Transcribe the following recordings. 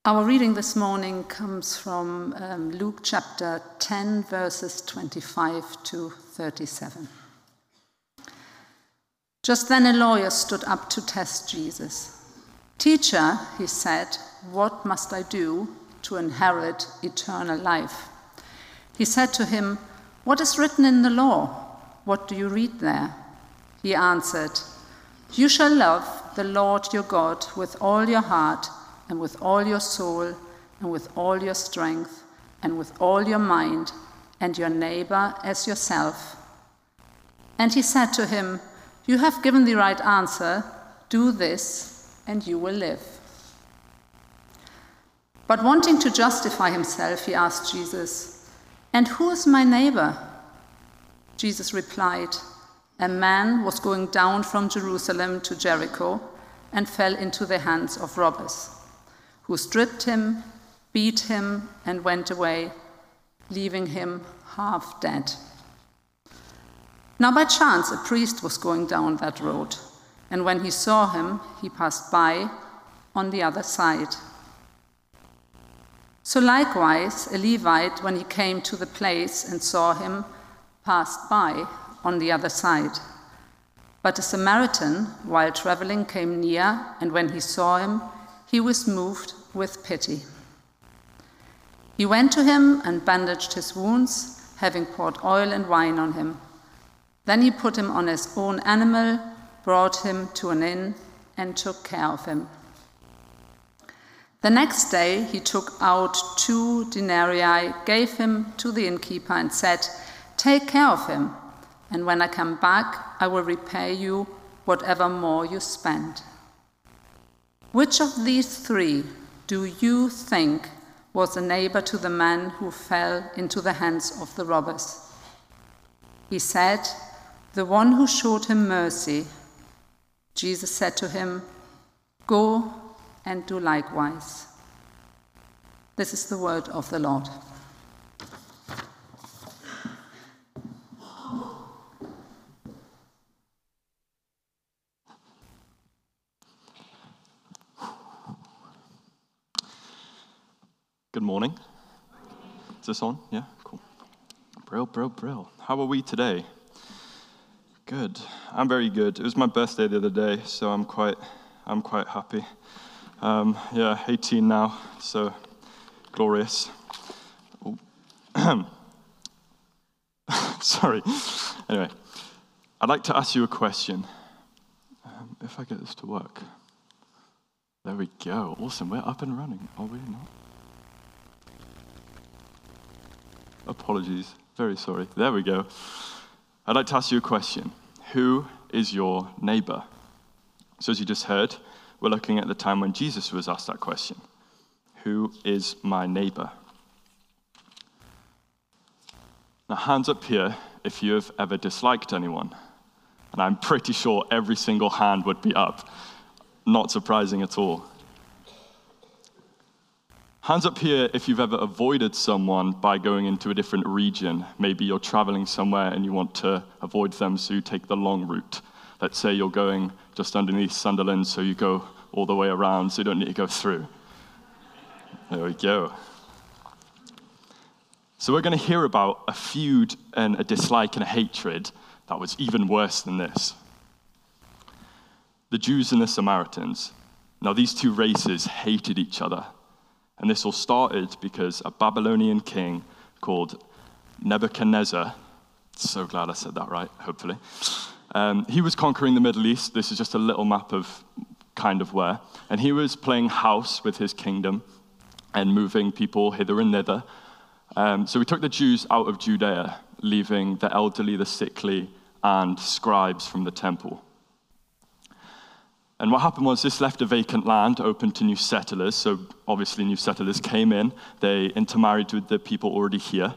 Our reading this morning comes from Luke chapter 10, verses 25 to 37. Just then a lawyer stood up to test Jesus. "Teacher," he said, "what must I do to inherit eternal life?" He said to him, "What is written in the law? What do you read there?" He answered, "You shall love the Lord your God with all your heart, and with all your soul, and with all your strength, and with all your mind, and your neighbor as yourself." And he said to him, "You have given the right answer. Do this, and you will live." But wanting to justify himself, he asked Jesus, "And who is my neighbor?" Jesus replied, "A man was going down from Jerusalem to Jericho and fell into the hands of robbers, who stripped him, beat him, and went away, leaving him half dead. Now by chance a priest was going down that road, and when he saw him, he passed by on the other side. So likewise a Levite, when he came to the place and saw him, passed by on the other side. But a Samaritan, while traveling, came near, and when he saw him, he was moved with pity. He went to him and bandaged his wounds, having poured oil and wine on him. Then he put him on his own animal, brought him to an inn, and took care of him. The next day he took out 2 denarii, gave him to the innkeeper, and said, "Take care of him, and when I come back, I will repay you whatever more you spend." Which of these 3 do you think was a neighbor to the man who fell into the hands of the robbers? He said, "The one who showed him mercy." Jesus said to him, "Go and do likewise." This is the word of the Lord. Good morning. Is this on? Yeah, cool. Brill. How are we today? Good. I'm very good. It was my birthday the other day, so I'm quite happy. 18 now, so glorious. Sorry. Anyway, I'd like to ask you a question. If I get this to work. There we go. Awesome. We're up and running. Are we not? Apologies. Very sorry. There we go. I'd like to ask you a question. Who is your neighbor? So as you just heard, we're looking at the time when Jesus was asked that question. Who is my neighbor? Now, hands up here if you have ever disliked anyone. And I'm pretty sure every single hand would be up. Not surprising at all. Hands up here if you've ever avoided someone by going into a different region. Maybe you're traveling somewhere and you want to avoid them, so you take the long route. Let's say you're going just underneath Sunderland, so you go all the way around, so you don't need to go through. There we go. So we're going to hear about a feud and a dislike and a hatred that was even worse than this. The Jews and the Samaritans. Now, these 2 races hated each other. And this all started because a Babylonian king called Nebuchadnezzar, so glad I said that right, hopefully, he was conquering the Middle East. This is just a little map of kind of where. And he was playing house with his kingdom and moving people hither and thither. So he took the Jews out of Judea, leaving the elderly, the sickly, and scribes from the temple. And what happened was this left a vacant land open to new settlers. So obviously new settlers came in. They intermarried with the people already here.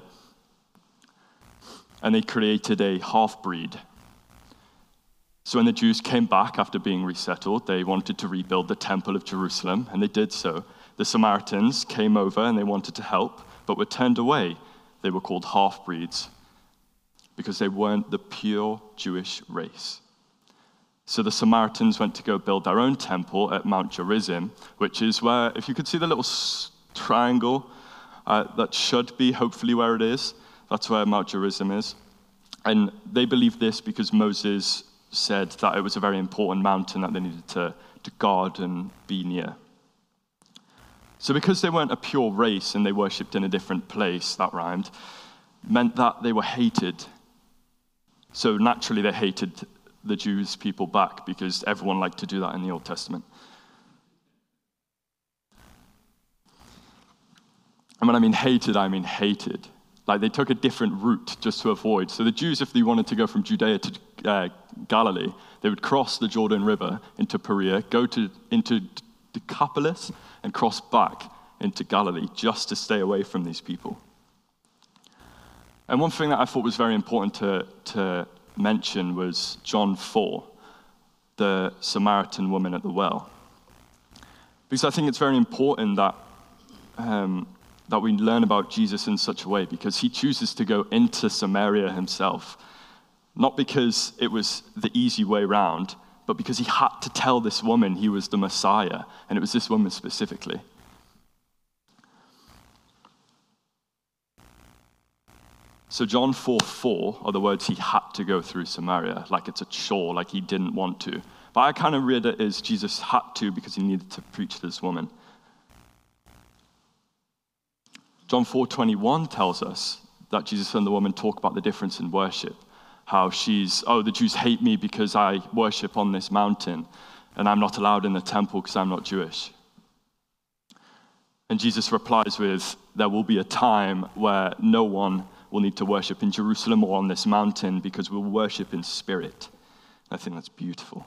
And they created a half-breed. So when the Jews came back after being resettled, they wanted to rebuild the temple of Jerusalem, and they did so. The Samaritans came over and they wanted to help, but were turned away. They were called half-breeds because they weren't the pure Jewish race. So the Samaritans went to go build their own temple at Mount Gerizim, which is where, if you could see the little triangle, that should be hopefully where it is. That's where Mount Gerizim is. And they believed this because Moses said that it was a very important mountain that they needed to guard and be near. So because they weren't a pure race and they worshipped in a different place, that rhymed, meant that they were hated. So naturally they hated the Jews people back because everyone liked to do that in the Old Testament. And when I mean hated, I mean hated. Like they took a different route just to avoid. So the Jews, if they wanted to go from Judea to Galilee, they would cross the Jordan River into Perea, go into Decapolis, and cross back into Galilee just to stay away from these people. And one thing that I thought was very important to mention was John 4, the Samaritan woman at the well. Because I think it's very important that we learn about Jesus in such a way, because he chooses to go into Samaria himself, not because it was the easy way round, but because he had to tell this woman he was the Messiah, and it was this woman specifically. So John 4:4 are the words he had to go through Samaria, like it's a chore, like he didn't want to. But I kind of read it as Jesus had to because he needed to preach to this woman. John 4:21 tells us that Jesus and the woman talk about the difference in worship. How the Jews hate me because I worship on this mountain, and I'm not allowed in the temple because I'm not Jewish. And Jesus replies with, there will be a time where no one will need to worship in Jerusalem or on this mountain because we'll worship in spirit. I think that's beautiful.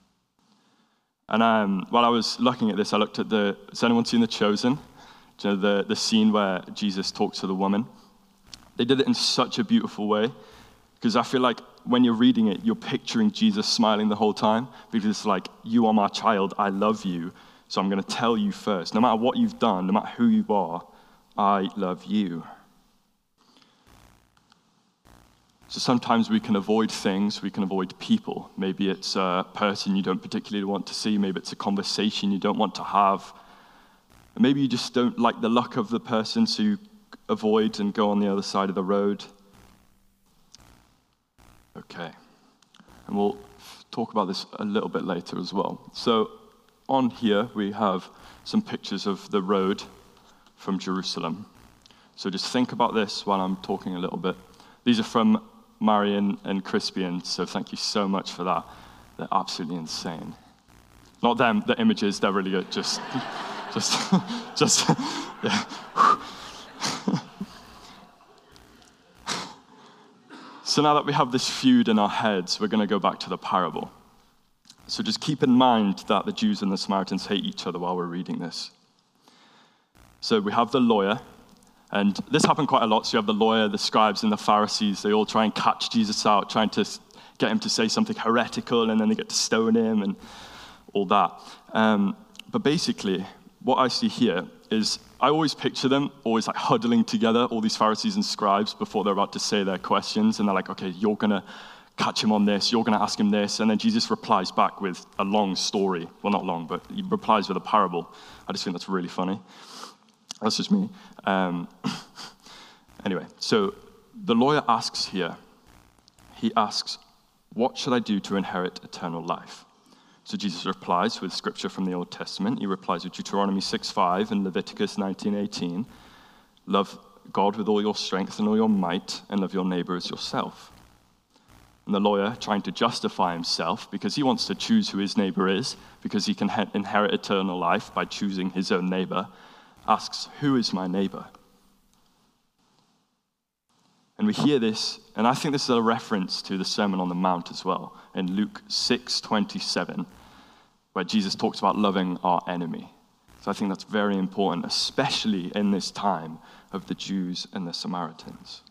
And while I was looking at this, I looked at has anyone seen The Chosen? Do you know, the scene where Jesus talks to the woman? They did it in such a beautiful way, because I feel like when you're reading it, you're picturing Jesus smiling the whole time, because it's like, you are my child, I love you, so I'm going to tell you first. No matter what you've done, no matter who you are, I love you. So sometimes we can avoid things, we can avoid people. Maybe it's a person you don't particularly want to see, maybe it's a conversation you don't want to have. Maybe you just don't like the look of the person, so you avoid and go on the other side of the road. Okay, and we'll talk about this a little bit later as well. So on here we have some pictures of the road from Jerusalem. So just think about this while I'm talking a little bit. These are from Marion and Crispian, so thank you so much for that. They're absolutely insane. Not them, the images, they're really good. Just, yeah. So now that we have this feud in our heads, we're going to go back to the parable. So just keep in mind that the Jews and the Samaritans hate each other while we're reading this. So we have the lawyer, and this happened quite a lot. So you have the lawyer, the scribes, and the Pharisees. They all try and catch Jesus out, trying to get him to say something heretical, and then they get to stone him and all that. But basically, what I see here is I always picture them always like huddling together, all these Pharisees and scribes, before they're about to say their questions. And they're like, okay, you're going to catch him on this, you're going to ask him this. And then Jesus replies back with a long story. Well, not long, but he replies with a parable. I just think that's really funny. That's just me. Anyway, so the lawyer asks here, he asks, what should I do to inherit eternal life? So Jesus replies with scripture from the Old Testament. He replies with Deuteronomy 6:5 and Leviticus 19:18. Love God with all your strength and all your might, and love your neighbor as yourself. And the lawyer, trying to justify himself, because he wants to choose who his neighbor is, because he can inherit eternal life by choosing his own neighbor, asks, who is my neighbor? And we hear this, and I think this is a reference to the Sermon on the Mount as well, in Luke 6:27, where Jesus talks about loving our enemy. So I think that's very important, especially in this time of the Jews and the Samaritans.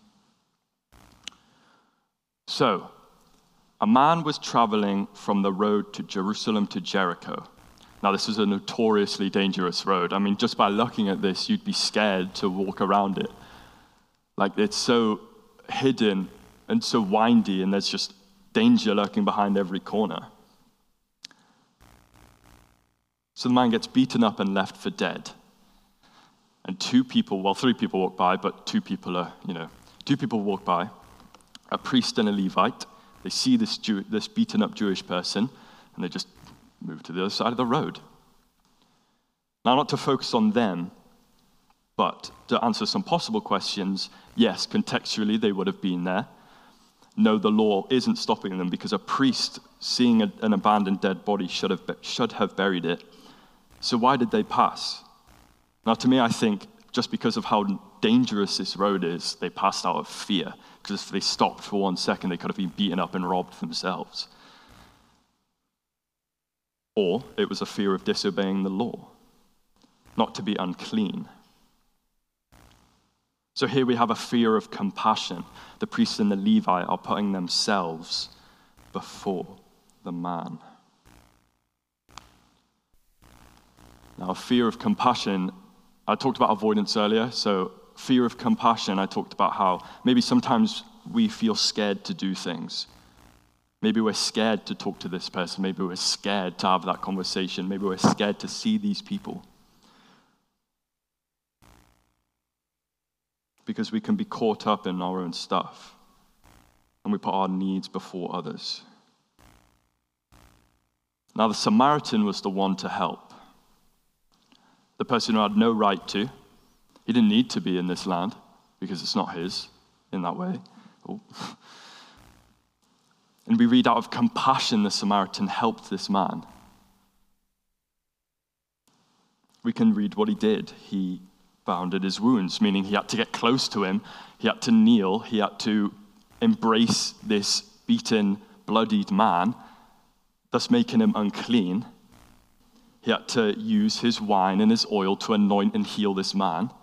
So, a man was traveling from the road to Jerusalem to Jericho. Now, this is a notoriously dangerous road. I mean, just by looking at this, you'd be scared to walk around it. Like, it's so hidden and so windy, and there's just danger lurking behind every corner. So the man gets beaten up and left for dead. And three people walk by, but two people walk by, a priest and a Levite. They see this beaten up Jewish person, and they just move to the other side of the road. Now, not to focus on them, but to answer some possible questions, yes, contextually they would have been there. No, the law isn't stopping them because a priest seeing an abandoned dead body should have buried it. So why did they pass? Now, to me, I think just because of how dangerous this road is, they passed out of fear. Because if they stopped for 1 second, they could have been beaten up and robbed themselves. Or it was a fear of disobeying the law, not to be unclean. So here we have a fear of compassion. The priest and the Levite are putting themselves before the man. Now, a fear of compassion, I talked about avoidance earlier, so fear of compassion, I talked about how maybe sometimes we feel scared to do things. Maybe we're scared to talk to this person. Maybe we're scared to have that conversation. Maybe we're scared to see these people. Because we can be caught up in our own stuff, and we put our needs before others. Now, the Samaritan was the one to help. The person who had no right to. He didn't need to be in this land, because it's not his in that way. Oh. And we read out of compassion, the Samaritan helped this man. We can read what he did. He bounded his wounds, meaning he had to get close to him, he had to kneel, he had to embrace this beaten, bloodied man, thus making him unclean. He had to use his wine and his oil to anoint and heal this man.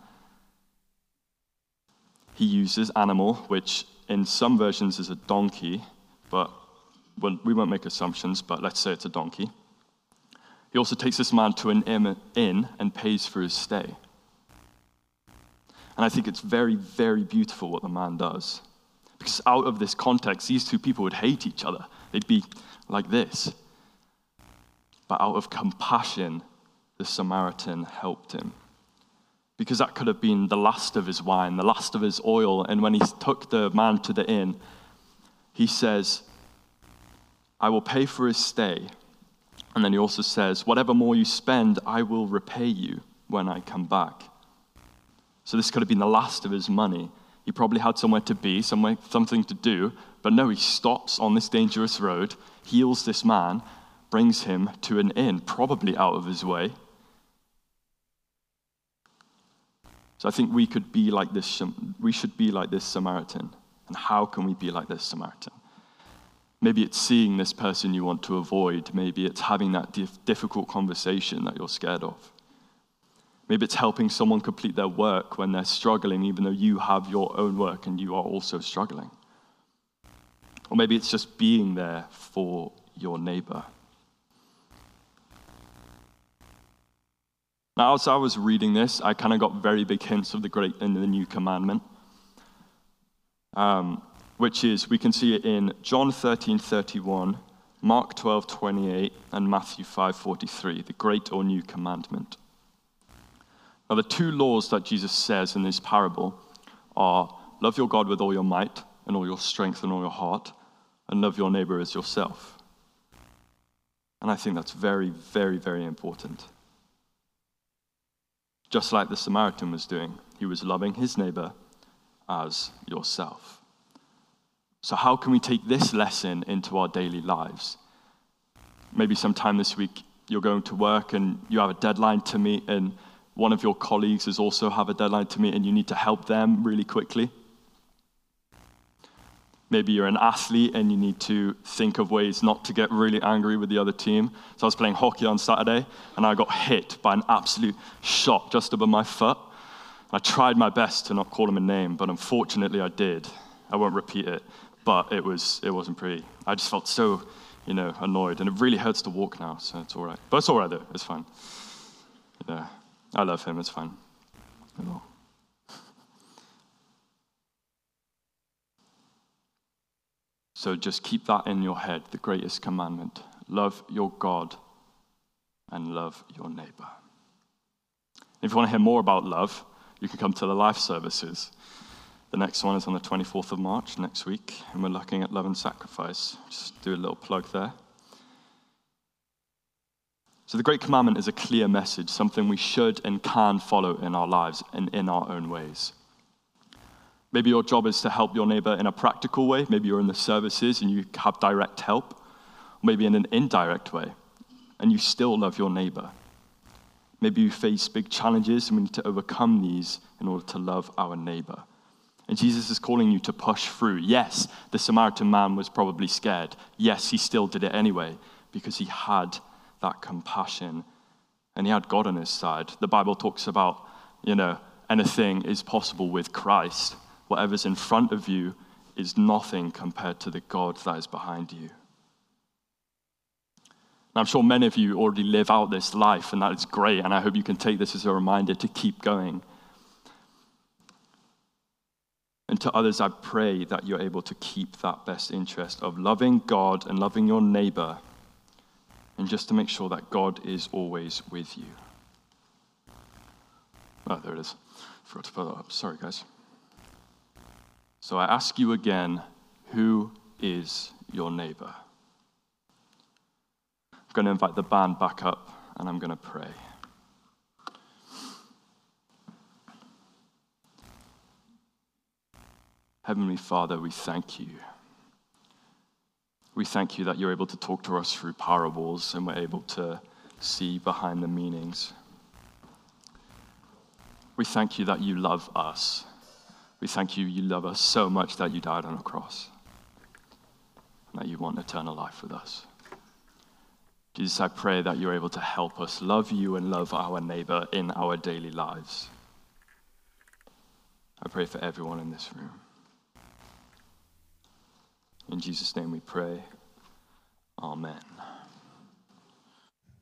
He used his animal, which in some versions is a donkey, but we won't make assumptions, but let's say it's a donkey. He also takes this man to an inn and pays for his stay. And I think it's very, very beautiful what the man does. Because out of this context, these two people would hate each other. They'd be like this. But out of compassion, the Samaritan helped him. Because that could have been the last of his wine, the last of his oil. And when he took the man to the inn, he says, I will pay for his stay. And then he also says, whatever more you spend, I will repay you when I come back. So this could have been the last of his money. He probably had somewhere to be, something to do, but no, he stops on this dangerous road, heals this man, brings him to an inn, probably out of his way. So I think we should be like this Samaritan. And how can we be like this Samaritan? Maybe it's seeing this person you want to avoid. Maybe it's having that difficult conversation that you're scared of. Maybe it's helping someone complete their work when they're struggling, even though you have your own work and you are also struggling. Or maybe it's just being there for your neighbor. Now, as I was reading this, I kind of got very big hints of the great and the new commandment, which is, we can see it in John 13:31, Mark 12:28, and Matthew 5:43, the great or new commandment. Now, the two laws that Jesus says in this parable are love your God with all your might and all your strength and all your heart, and love your neighbor as yourself. And I think that's very, very, very important. Just like the Samaritan was doing, he was loving his neighbor as yourself. So how can we take this lesson into our daily lives? Maybe sometime this week you're going to work and you have a deadline to meet, and one of your colleagues is also have a deadline to meet and you need to help them really quickly. Maybe you're an athlete and you need to think of ways not to get really angry with the other team. So I was playing hockey on Saturday and I got hit by an absolute shot just above my foot. I tried my best to not call him a name, but unfortunately I did. I won't repeat it, but it wasn't pretty. I just felt so, annoyed, and it really hurts to walk now, so it's all right. But it's all right though, it's fine. Yeah. I love him, it's fine. So just keep that in your head, the greatest commandment. Love your God and love your neighbor. If you want to hear more about love, you can come to the life services. The next one is on the 24th of March, next week, and we're looking at love and sacrifice. Just do a little plug there. So the Great Commandment is a clear message, something we should and can follow in our lives and in our own ways. Maybe your job is to help your neighbor in a practical way. Maybe you're in the services and you have direct help. Or maybe in an indirect way, and you still love your neighbor. Maybe you face big challenges and we need to overcome these in order to love our neighbor. And Jesus is calling you to push through. Yes, the Samaritan man was probably scared. Yes, he still did it anyway because he had that compassion and he had God on his side. The Bible talks about, anything is possible with Christ. Whatever's in front of you is nothing compared to the God that is behind you. I'm sure many of you already live out this life, and that is great, and I hope you can take this as a reminder to keep going. And to others, I pray that you're able to keep that best interest of loving God and loving your neighbor, and just to make sure that God is always with you. Oh, there it is. Forgot to put that up. Sorry, guys. So I ask you again, who is your neighbor? I'm going to invite the band back up, and I'm going to pray. Heavenly Father, we thank you. We thank you that you're able to talk to us through parables, and we're able to see behind the meanings. We thank you that you love us. We thank you love us so much that you died on a cross, and that you want eternal life with us. Jesus, I pray that you're able to help us love you and love our neighbor in our daily lives. I pray for everyone in this room. In Jesus' name we pray. Amen.